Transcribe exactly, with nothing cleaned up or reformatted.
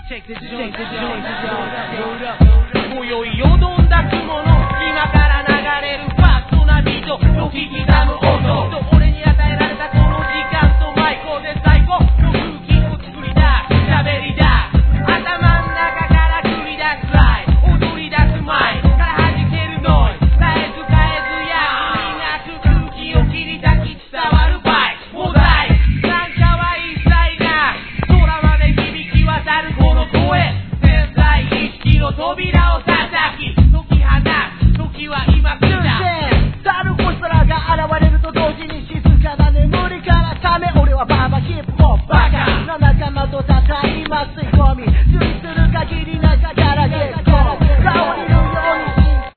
Check the joint, the joint, hold up. 今宵よどんだ雲の今から流れるファストなビートの聞きたむ音